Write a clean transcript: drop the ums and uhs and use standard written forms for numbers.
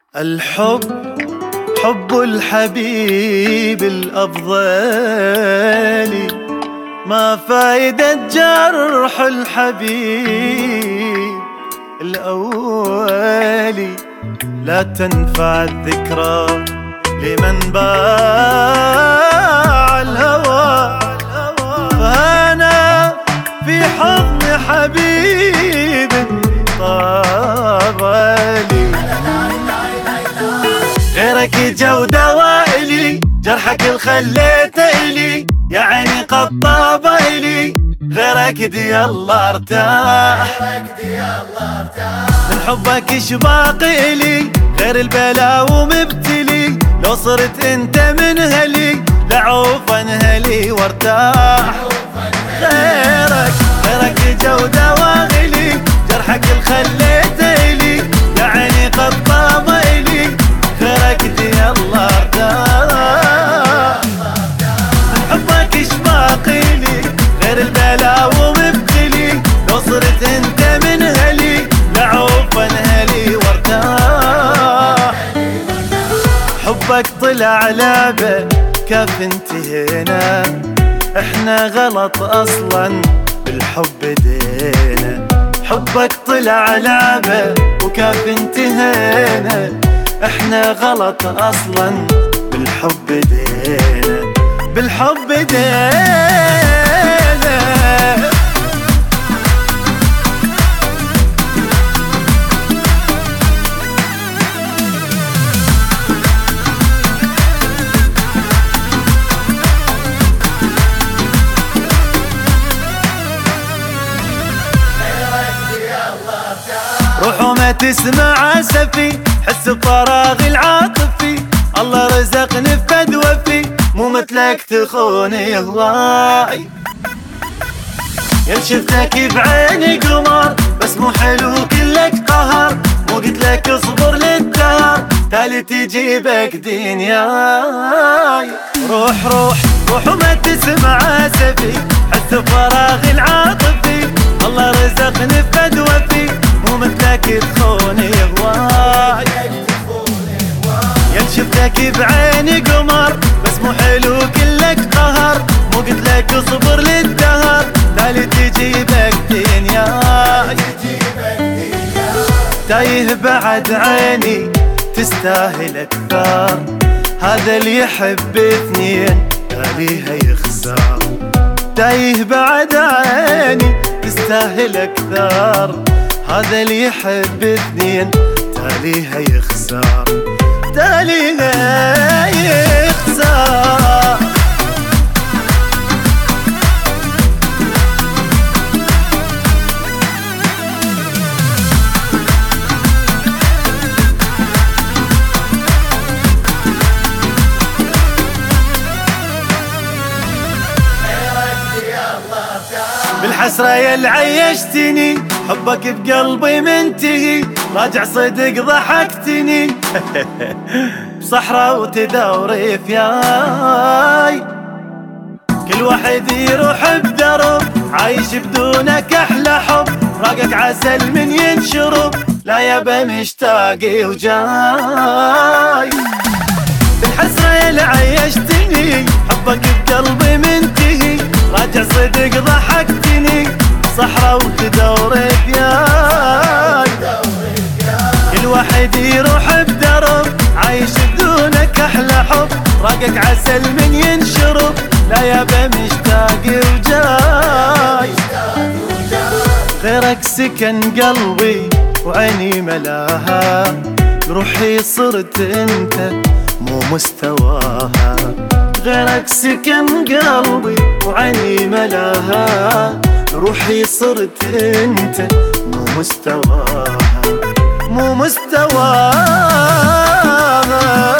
الحب حب الحبيب الأفضل، ما فايدة جرح الحبيب الأول. لا تنفع الذكرى لمن باع الهوى، فأنا في حضن حبيب طابلي. غيرك جو دوائلي، جرحك الخليته إلي، يا عيني قطاب إلي. غيرك دي الله ارتاح، من حبك شباق إلي. غير البلا ومبتلي، لو صرت انت من هلي لعوف انهلي وارتاح. غيرك جو دوائلي، جرحك الخليته إلي، يا عيني قطاب إلي. غيرك دي الله ارتاح، من حبك شباق إلي. غير البلا ومبتلي، لو صرت انت من هلي لعوف انهلي وارتاح. حبك طلع لعبة كيف انتهينا، احنا غلط اصلا بالحب دينا. حبك طلع لعبة وكيف انتهينا، احنا غلط اصلا بالحب دينا، بالحب دينا. روح وما تسمع اسفي، حس بفراغي العاطفي. الله رزقني بفد وفي، مو مثلك تخوني هواي. يل شفتك بعيني قمر، بس مو حلو كلك قهر. مو قلتلك اصبر للدهر، تالي تجيبك دنياي. روح روح روح وما تسمع اسفي، حس بفراغي العاطفي. الله رزقني بفد وفي، مو مثلك تخوني هواي. يل شفتك بعيني قمر، بس مو حلو كلك قهر. مو قلتلك اصبر للدهر، تالي تجيبك دنياي. تايه بعد عيني تستاهل اكثر، هذا اللي يحب اثنين تاليها يخسر. تايه بعد عيني تستاهل اكثر، هذا اللي يحب اثنين تاليها يخسر، تاليها يخسر. بالحسرة يل عيشتني، حبك بقلبي منتهي. راجع صدق ضحكتني بصحراء وتدوري فياي. كل واحد يروح بدرب، عايش بدونك احلى حب. راقك عسل من ينشرب، لا يابا مشتاقي وجاي. بالحسرة يل عيشتني، حبك بقلبي منتهي. راجع صدق ضحكتني، صحراء وتدوري فياي. كل واحد يروح بدرب، عايش بدونك احلى حب. راقك عسل من ينشرب، لا يابا مشتاقي وجاي. غيرك سكن قلبي وعيني ملاها، روحي صرت انت مو مستواها. غيرك سكن قلبي وعيني ملاها، روحي صرت انت مو مستواها، مو مستواها.